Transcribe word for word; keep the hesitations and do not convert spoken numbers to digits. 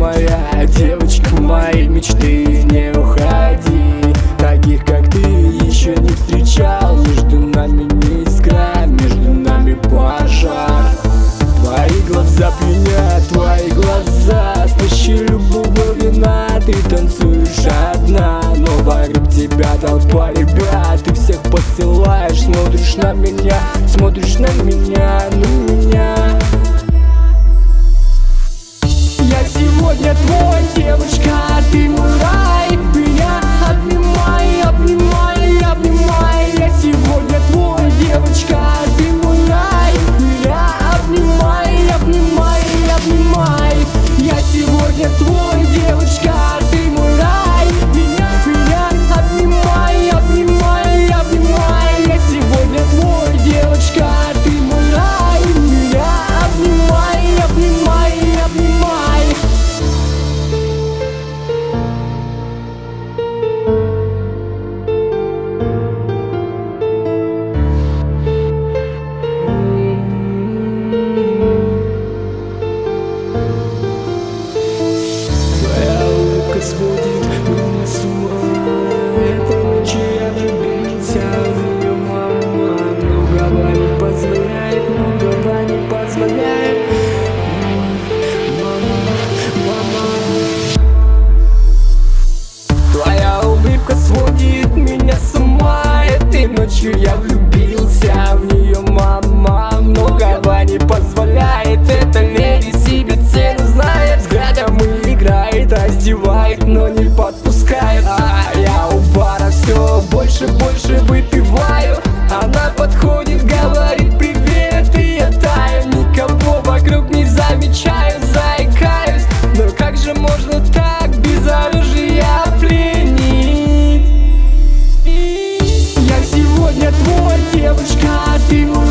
моя, девочка моей мечты, не уходи. Таких, как ты, еще не встречал. Между нами не искра, между нами пожар. Твои глаза пьянят, твои глаза спящие любого вина. Ты танцуешь одна, но вокруг тебя толпа ребят. Ты всех посылаешь, смотришь на меня, смотришь на меня, на меня. Я сегодня твой, девочка, ты мой рай. Меня обнимай, обнимай, обнимай. Я сегодня твой, девочка, ты мой рай. Меня обнимай, обнимай, обнимай. Я сегодня твой, девочка, ты мой рай. Меня, меня обнимай, обнимай, обнимай. Я сегодня твой, девочка, ты мой рай. Меня обнимай, обнимай, обнимай. Сводит меня с ума. Этой ночью я влюбился в нее, мама. Многого не позволяет, многого не позволяет. Мама, мама. Твоя улыбка сводит меня с ума. Этой ночью я влюбился в нее, мама. Многого не позволяет. Эта леди себе цену знает. Взглядом играет, раздевает, но не подпускает. А я у бара все больше, больше выпиваю. Она подходит, говорит привет, и я таю. Никого вокруг не замечаю, заикаюсь. Но как же можно так без оружия пленить? Я сегодня твой, девочка, ты мой.